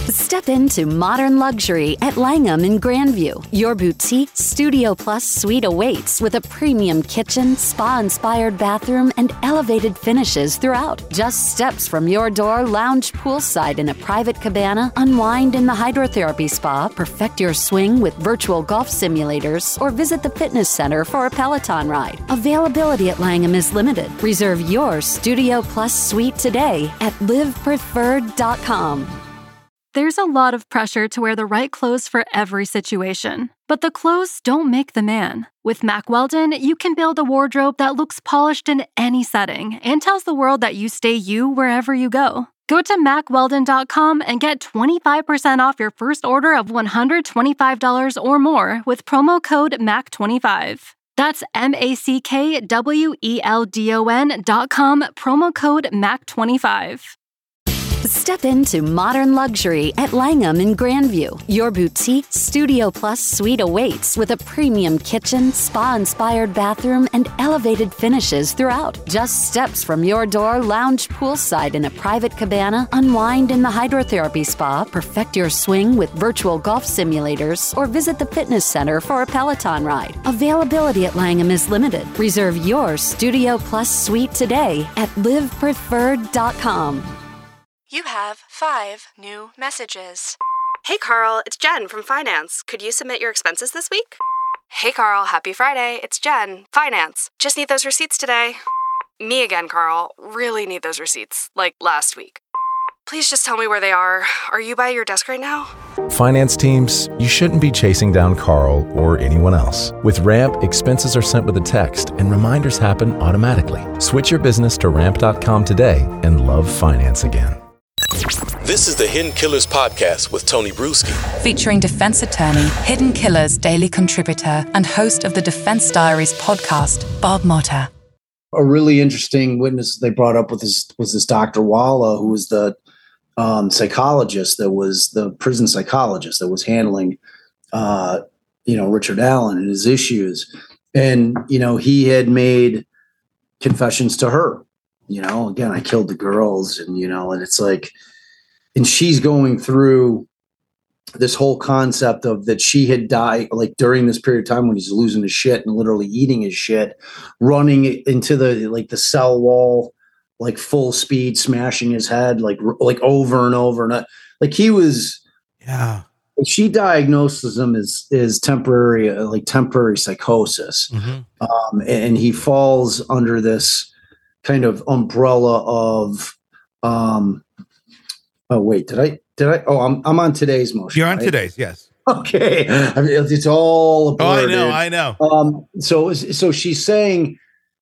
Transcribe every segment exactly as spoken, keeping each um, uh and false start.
Step into modern luxury at Langham in Grandview. Your boutique Studio Plus suite awaits with a premium kitchen, spa-inspired bathroom, and elevated finishes throughout. Just steps from your door, lounge poolside in a private cabana, unwind in the hydrotherapy spa, perfect your swing with virtual golf simulators, or visit the fitness center for a Peloton ride. Availability at Langham is limited. Reserve your Studio Plus suite today at live preferred dot com. There's a lot of pressure to wear the right clothes for every situation. But the clothes don't make the man. With Mack Weldon, you can build a wardrobe that looks polished in any setting and tells the world that you stay you wherever you go. Go to mack weldon dot com and get twenty-five percent off your first order of one hundred twenty-five dollars or more with promo code mack twenty-five. That's M A C K W E L D O N dot com, promo code mack twenty-five. Step into modern luxury at Langham in Grandview. Your boutique Studio Plus suite awaits with a premium kitchen, spa-inspired bathroom, and elevated finishes throughout. Just steps from your door, lounge poolside in a private cabana, unwind in the hydrotherapy spa, perfect your swing with virtual golf simulators, or visit the fitness center for a Peloton ride. Availability at Langham is limited. Reserve your Studio Plus suite today at live preferred dot com. You have five new messages. Hey, Carl, it's Jen from Finance. Could you submit your expenses this week? Hey, Carl, happy Friday. It's Jen, Finance. Just need those receipts today. Me again, Carl. Really need those receipts, like last week. Please just tell me where they are. Are you by your desk right now? Finance teams, you shouldn't be chasing down Carl or anyone else. With Ramp, expenses are sent with a text and reminders happen automatically. Switch your business to ramp dot com today and love finance again. This is the Hidden Killers podcast with Tony Bruschi. Featuring defense attorney, Hidden Killers daily contributor, and host of the Defense Diaries podcast, Bob Motta. A really interesting witness they brought up with this was this Doctor Walla, who was the um, psychologist that was the prison psychologist that was handling, uh, you know, Richard Allen and his issues. And, you know, he had made confessions to her. You know, again, I killed the girls, and, you know, and it's like, and she's going through this whole concept of that she had died like during this period of time when he's losing his shit and literally eating his shit, running into the, like the cell wall, like full speed, smashing his head, like, like over and over. And like he was, yeah. She diagnosed him as, as temporary, like temporary psychosis. Mm-hmm. Um, and he falls under this kind of umbrella of, um, oh wait, did I, did I, oh, I'm, I'm on today's motion. You're on right? today's, yes. Okay. I mean, it's all a blur, Oh, I know, dude. I know. Um, so, so she's saying,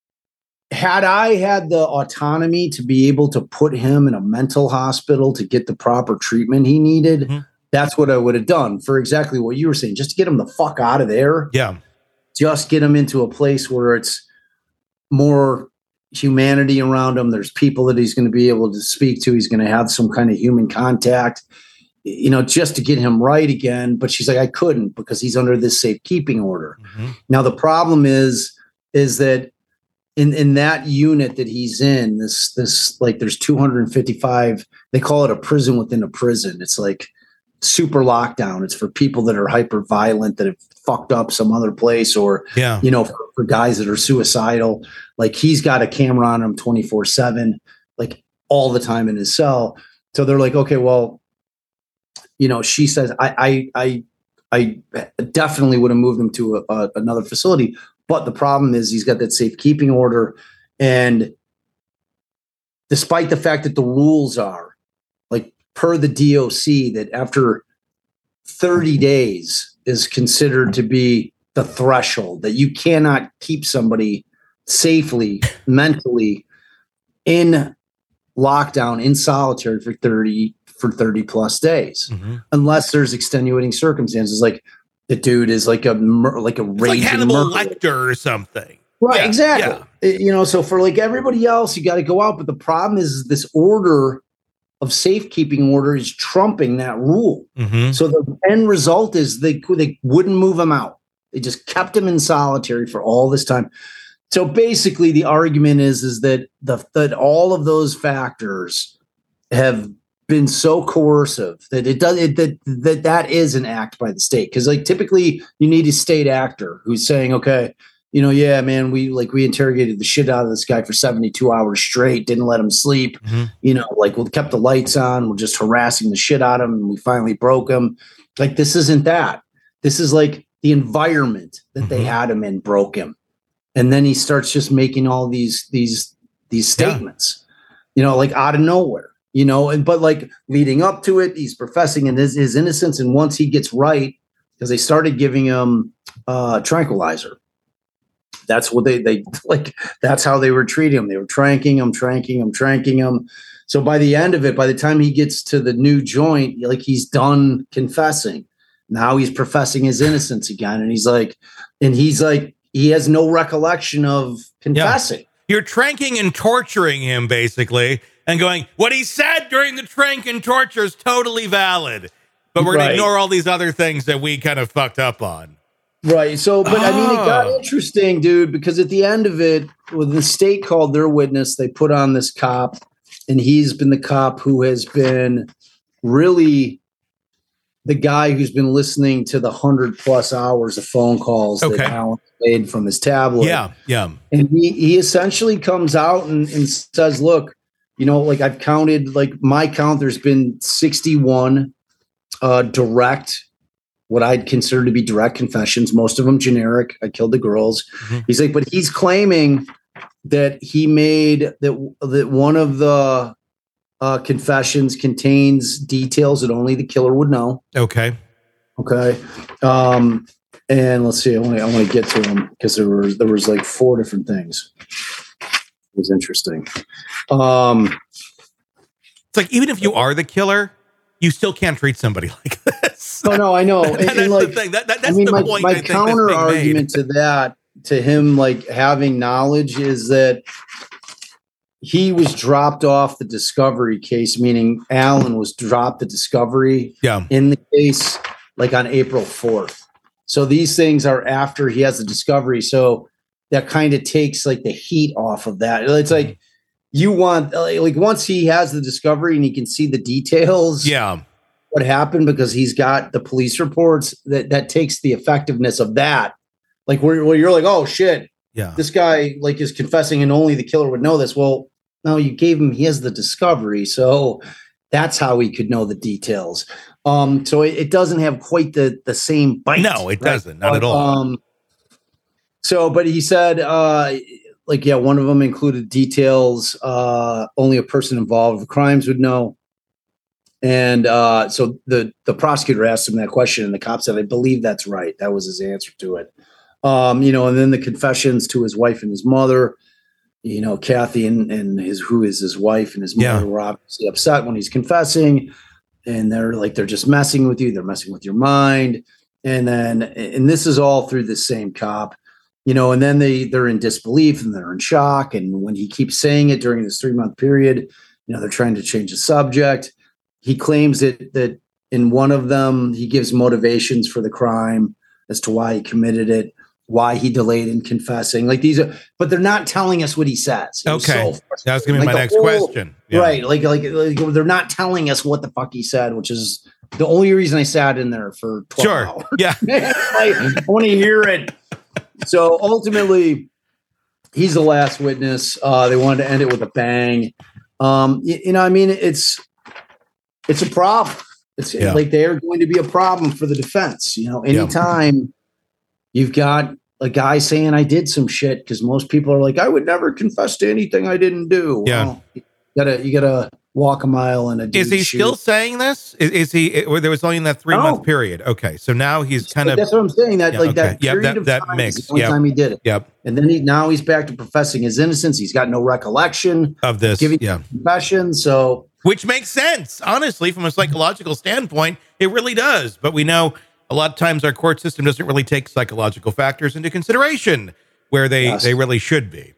had I had the autonomy to be able to put him in a mental hospital to get the proper treatment he needed, mm-hmm. that's what I would have done for exactly what you were saying, just to get him the fuck out of there. Yeah. Just get him into a place where it's more humanity around him. There's people that he's going to be able to speak to. He's going to have some kind of human contact, you know, just to get him right again. But she's like, I couldn't because he's under this safekeeping order. Mm-hmm. Now, the problem is, is that in, in that unit that he's in, this, this, like there's two hundred fifty-five, they call it a prison within a prison. It's like super lockdown. It's for people that are hyper violent, that have fucked up some other place, or, yeah. you know, for, for guys that are suicidal. Like he's got a camera on him twenty-four seven, like all the time in his cell. So they're like, okay, well, you know, she says, I, I, I, I definitely would have moved him to a, a, another facility. But the problem is he's got that safekeeping order. And despite the fact that the rules are like per the D O C that after thirty days is considered to be the threshold, that you cannot keep somebody safely, mentally in lockdown, in solitary for thirty for thirty plus days, mm-hmm. unless there's extenuating circumstances, like the dude is like a like a it's raging like Hannibal murderer. Lecter or something, right? Yeah, exactly. yeah. You know, so for like everybody else, you got to go out, but the problem is this order of safekeeping order is trumping that rule. Mm-hmm. So the end result is they they wouldn't move him out. They just kept him in solitary for all this time. So basically, the argument is is that the that all of those factors have been so coercive that it does it, that that that is an act by the state. Because like typically you need a state actor who's saying, okay, you know, yeah, man, we like we interrogated the shit out of this guy for seventy-two hours straight, didn't let him sleep. Mm-hmm. You know, like we kept the lights on, we're just harassing the shit out of him, and we finally broke him. Like this isn't that. This is like the environment that mm-hmm. they had him in broke him, and then he starts just making all these these these statements, yeah. you know, like out of nowhere. You know, and but like leading up to it, he's professing in his, his innocence. And once he gets right, because they started giving him uh, tranquilizer. That's what they they like. That's how they were treating him. They were tranking him, tranking him, tranking him. So by the end of it, by the time he gets to the new joint, like he's done confessing. Now he's professing his innocence again, and he's like, and he's like, he has no recollection of confessing. Yeah. You're tranking and torturing him, basically. And going, what he said during the trank and torture is totally valid. But we're going right. to ignore all these other things that we kind of fucked up on. Right. So, but oh. I mean, it got interesting, dude, because at the end of it, when the state called their witness, they put on this cop, and he's been the cop who has been really the guy who's been listening to the hundred plus hours of phone calls okay. that Alan made from his tablet. Yeah. Yeah. And he, he essentially comes out and, and says, look, you know, like I've counted, like my count, there's been sixty-one uh, direct, what I'd consider to be direct confessions, most of them generic. I killed the girls. Mm-hmm. He's like, but he's claiming that he made that, that one of the uh, confessions contains details that only the killer would know. Okay. Okay. Um, and let's see, I want to, I want to get to them because there was, there was like four different things. It was interesting. Um, it's like, even if you are the killer, you still can't treat somebody like this. Oh, no, I know. And, and that's like, the thing. That, that, that's I mean, the my, point. My I think counter argument to that, to him, like having knowledge is that he was dropped off the discovery case, meaning Alan was dropped the discovery yeah. in the case, like on April fourth. So these things are after he has the discovery. So that kind of takes like the heat off of that. It's like you want, like once he has the discovery and he can see the details, yeah, what happened because he's got the police reports, that that takes the effectiveness of that. Like where, where you're like, oh shit, yeah, this guy like is confessing and only the killer would know this. Well, no, you gave him, he has the discovery. So that's how he could know the details. Um, so it, it doesn't have quite the, the same bite. No, it right? doesn't. Not but, at all. Um, So, but he said, uh, like, yeah, one of them included details uh, only a person involved with crimes would know. And uh, so the the prosecutor asked him that question, and the cop said, I believe that's right. That was his answer to it. Um, you know, and then the confessions to his wife and his mother, you know, Kathy and, and his who is his wife and his mother yeah. were obviously upset when he's confessing. And they're like, they're just messing with you. They're messing with your mind. And then, and this is all through the same cop. You know, and then they, they're in disbelief and they're in shock. And when he keeps saying it during this three month period, you know, they're trying to change the subject. He claims that, that in one of them, he gives motivations for the crime as to why he committed it, why he delayed in confessing. Like these are, but they're not telling us what he says. It okay. So that was going to be like my next whole, question. Yeah. Right. Like, like, like they're not telling us what the fuck he said, which is the only reason I sat in there for twelve sure. hours. Yeah. Like, I want to hear it. So ultimately, he's the last witness. Uh, they wanted to end it with a bang. Um, you, you know, I mean, it's it's a problem. It's yeah. like they are going to be a problem for the defense. You know, anytime yeah. you've got a guy saying I did some shit, because most people are like, I would never confess to anything I didn't do. Yeah, well, you gotta you gotta walk a mile in a. Is he shoot. Still saying this? Is, is he? Or there was only in that three no. month period. Okay, so now he's kind of. That's what I'm saying. That yeah, like okay. that period yep, that, of that time mix. is the only yep. time he did it. Yep. And then he now he's back to professing his innocence. He's got no recollection of this. Giving yeah. confession. So. Which makes sense, honestly, from a psychological standpoint. It really does. But we know a lot of times our court system doesn't really take psychological factors into consideration where they, yes. they really should be.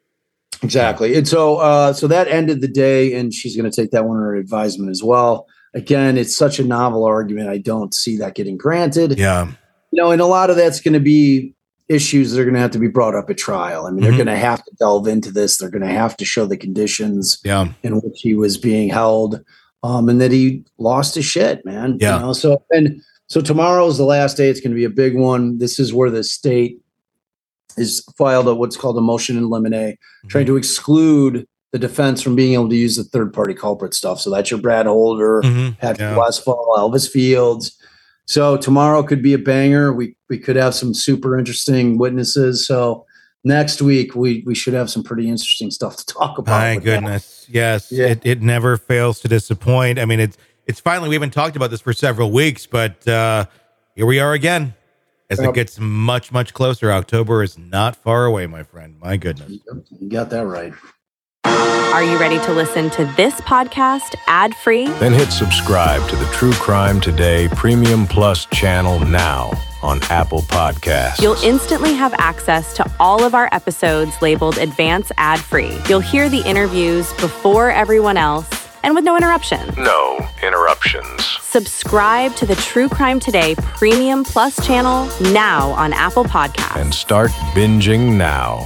Exactly. And so uh, so that ended the day, and she's going to take that one under advisement as well. Again, it's such a novel argument. I don't see that getting granted. Yeah. You know, and a lot of that's going to be issues that are going to have to be brought up at trial. I mean, mm-hmm. they're going to have to delve into this. They're going to have to show the conditions yeah. in which he was being held. um, and that he lost his shit, man. Yeah. You know? So, and so tomorrow is the last day. It's going to be a big one. This is where the state is filed a, what's called a motion in limine, mm-hmm. trying to exclude the defense from being able to use the third party culprit stuff. So that's your Brad Holder, mm-hmm. Patrick yeah. Westphal, Elvis Fields. So tomorrow could be a banger. We we could have some super interesting witnesses. So next week we we should have some pretty interesting stuff to talk about. My goodness, that. yes, yeah. it it never fails to disappoint. I mean, it's it's finally, we haven't talked about this for several weeks, but uh, here we are again as um, it gets much much closer. October is not far away, my friend. My goodness, you got that right. Are you ready to listen to this podcast ad-free? Then hit subscribe to the True Crime Today Premium Plus channel now on Apple Podcasts. You'll instantly have access to all of our episodes labeled Advance Ad-Free. You'll hear the interviews before everyone else and with no interruptions. No interruptions. Subscribe to the True Crime Today Premium Plus channel now on Apple Podcasts. And start binging now.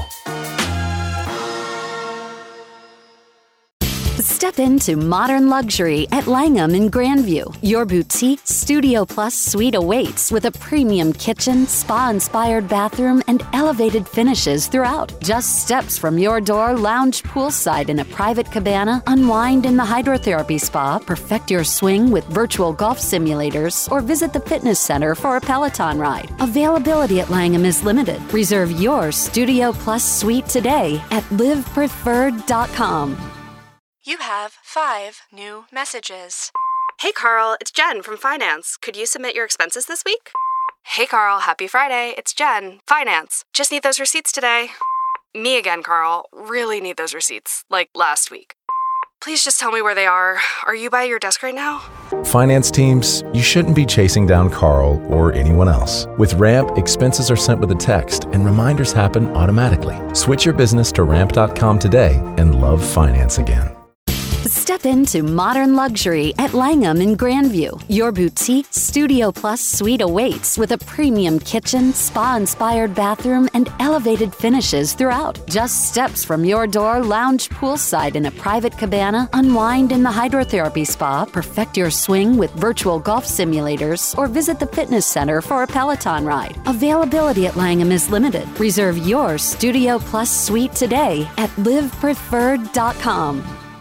Step into modern luxury at Langham in Grandview. Your boutique Studio Plus suite awaits with a premium kitchen, spa-inspired bathroom, and elevated finishes throughout. Just steps from your door, lounge poolside in a private cabana, unwind in the hydrotherapy spa, perfect your swing with virtual golf simulators, or visit the fitness center for a Peloton ride. Availability at Langham is limited. Reserve your Studio Plus suite today at live preferred dot com. You have five new messages. Hey, Carl, it's Jen from Finance. Could you submit your expenses this week? Hey, Carl, happy Friday. It's Jen, Finance. Just need those receipts today. Me again, Carl. Really need those receipts, like last week. Please just tell me where they are. Are you by your desk right now? Finance teams, you shouldn't be chasing down Carl or anyone else. With Ramp, expenses are sent with a text and reminders happen automatically. Switch your business to ramp dot com today and love finance again. Step into modern luxury at Langham in Grandview. Your boutique Studio Plus suite awaits with a premium kitchen, spa-inspired bathroom, and elevated finishes throughout. Just steps from your door, lounge poolside in a private cabana, unwind in the hydrotherapy spa, perfect your swing with virtual golf simulators, or visit the fitness center for a Peloton ride. Availability at Langham is limited. Reserve your Studio Plus suite today at live preferred dot com.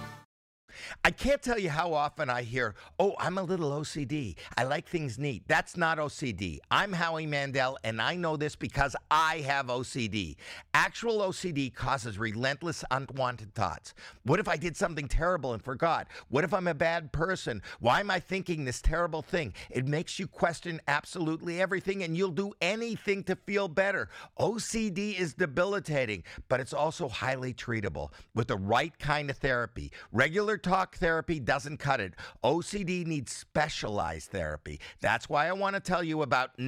I can't tell you how often I hear, oh, I'm a little O C D. I like things neat. That's not O C D. I'm Howie Mandel, and I know this because I have O C D. Actual O C D causes relentless, unwanted thoughts. What if I did something terrible and forgot? What if I'm a bad person? Why am I thinking this terrible thing? It makes you question absolutely everything, and you'll do anything to feel better. O C D is debilitating, but it's also highly treatable with the right kind of therapy. Regular talk therapy doesn't cut it. O C D needs specialized therapy. That's why I want to tell you about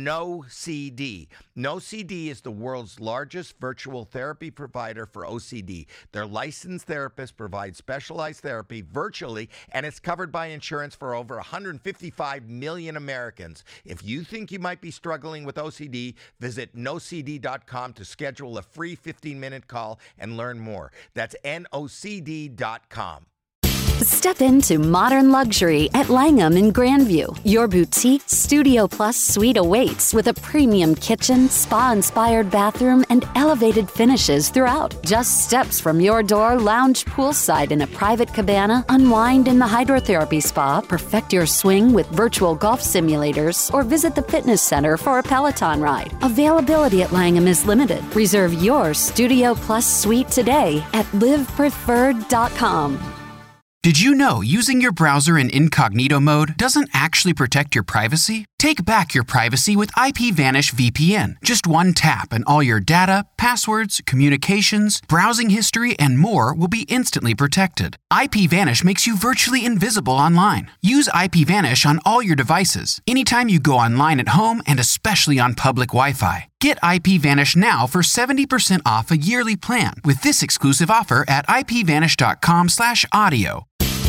NoCD. NoCD is the world's largest virtual therapy provider for O C D. Their licensed therapists provide specialized therapy virtually, and it's covered by insurance for over one hundred fifty-five million Americans. If you think you might be struggling with O C D, visit no c d dot com to schedule a free fifteen minute call and learn more. That's N O C D dot com. Step into modern luxury at Langham in Grandview. Your boutique Studio Plus suite awaits with a premium kitchen, spa-inspired bathroom, and elevated finishes throughout. Just steps from your door, lounge poolside in a private cabana, unwind in the hydrotherapy spa, perfect your swing with virtual golf simulators, or visit the fitness center for a Peloton ride. Availability at Langham is limited. Reserve your Studio Plus suite today at live preferred dot com. Did you know using your browser in incognito mode doesn't actually protect your privacy? Take back your privacy with IPVanish V P N. Just one tap and all your data, passwords, communications, browsing history, and more will be instantly protected. IPVanish makes you virtually invisible online. Use IPVanish on all your devices, anytime you go online at home and especially on public Wi-Fi. Get IPVanish now for seventy percent off a yearly plan with this exclusive offer at ipvanish dot com slash audio.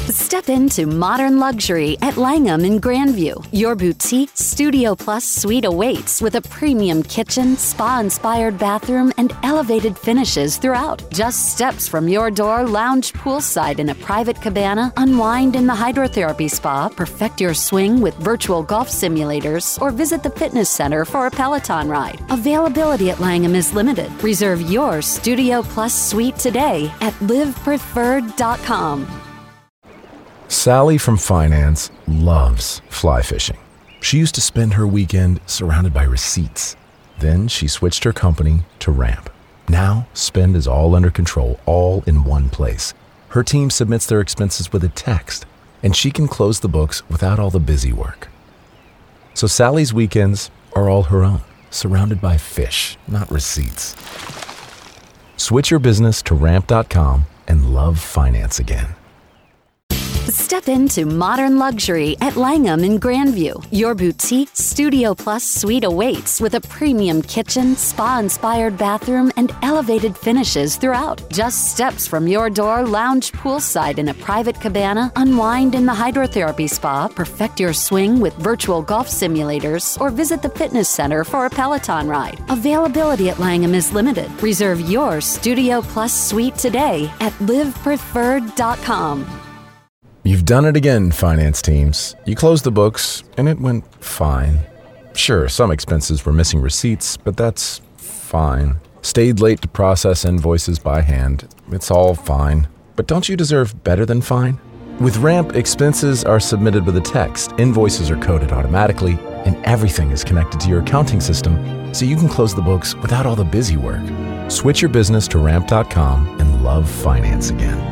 Step into modern luxury at Langham in Grandview. Your boutique Studio Plus suite awaits with a premium kitchen, spa-inspired bathroom, and elevated finishes throughout. Just steps from your door, lounge poolside in a private cabana, unwind in the hydrotherapy spa, perfect your swing with virtual golf simulators, or visit the fitness center for a Peloton ride. Availability at Langham is limited. Reserve your Studio Plus suite today at live preferred dot com. Sally from finance loves fly fishing. She used to spend her weekend surrounded by receipts. Then she switched her company to Ramp. Now, spend is all under control, all in one place. Her team submits their expenses with a text, and she can close the books without all the busy work. So Sally's weekends are all her own, surrounded by fish, not receipts. Switch your business to ramp dot com and love finance again. Step into modern luxury at Langham in Grandview. Your boutique Studio Plus suite awaits with a premium kitchen, spa-inspired bathroom, and elevated finishes throughout. Just steps from your door, lounge poolside in a private cabana, unwind in the hydrotherapy spa, perfect your swing with virtual golf simulators, or visit the fitness center for a Peloton ride. Availability at Langham is limited. Reserve your Studio Plus suite today at live preferred dot com. You've done it again, finance teams. You closed the books, and it went fine. Sure, some expenses were missing receipts, but that's fine. Stayed late to process invoices by hand. It's all fine. But don't you deserve better than fine? With Ramp, expenses are submitted with a text, invoices are coded automatically, and everything is connected to your accounting system, so you can close the books without all the busy work. Switch your business to ramp dot com and love finance again.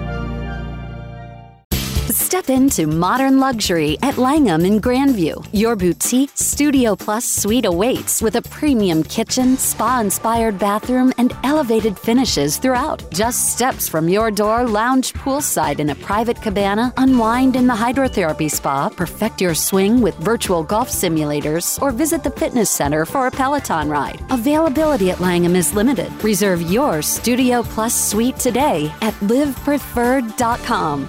Step into modern luxury at Langham in Grandview. Your boutique Studio Plus suite awaits with a premium kitchen, spa-inspired bathroom, and elevated finishes throughout. Just steps from your door, lounge poolside in a private cabana, unwind in the hydrotherapy spa, perfect your swing with virtual golf simulators, or visit the fitness center for a Peloton ride. Availability at Langham is limited. Reserve your Studio Plus suite today at live preferred dot com.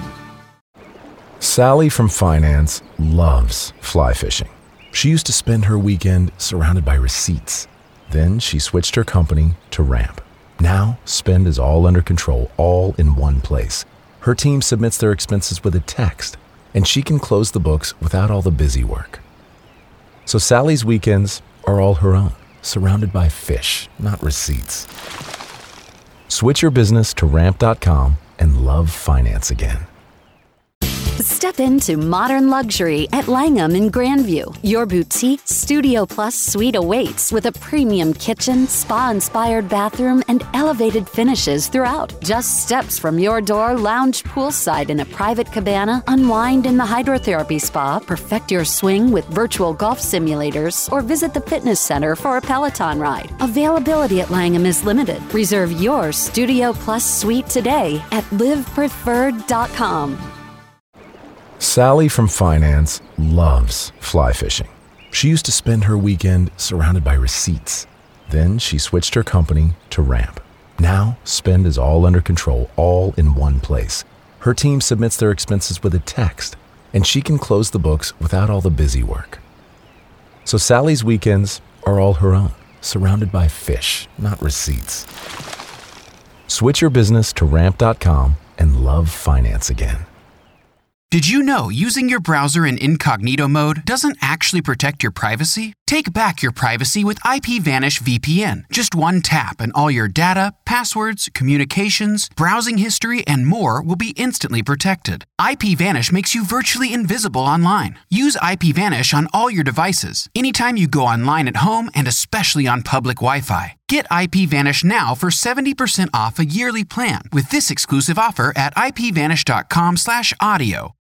Sally from finance loves fly fishing. She used to spend her weekend surrounded by receipts. Then she switched her company to Ramp. Now, spend is all under control, all in one place. Her team submits their expenses with a text, and she can close the books without all the busy work. So Sally's weekends are all her own, surrounded by fish, not receipts. Switch your business to ramp dot com and love finance again. Step into modern luxury at Langham in Grandview. Your boutique Studio Plus suite awaits with a premium kitchen, spa-inspired bathroom, and elevated finishes throughout. Just steps from your door, lounge poolside in a private cabana, unwind in the hydrotherapy spa, perfect your swing with virtual golf simulators, or visit the fitness center for a Peloton ride. Availability at Langham is limited. Reserve your Studio Plus suite today at live preferred dot com. Sally from finance loves fly fishing. She used to spend her weekend surrounded by receipts. Then she switched her company to Ramp. Now, spend is all under control, all in one place. Her team submits their expenses with a text, and she can close the books without all the busy work. So Sally's weekends are all her own, surrounded by fish, not receipts. Switch your business to ramp dot com and love finance again. Did you know using your browser in incognito mode doesn't actually protect your privacy? Take back your privacy with IPVanish V P N. Just one tap and all your data, passwords, communications, browsing history, and more will be instantly protected. IPVanish makes you virtually invisible online. Use IPVanish on all your devices, anytime you go online at home and especially on public Wi-Fi. Get IPVanish now for seventy percent off a yearly plan with this exclusive offer at ipvanish dot com slash audio.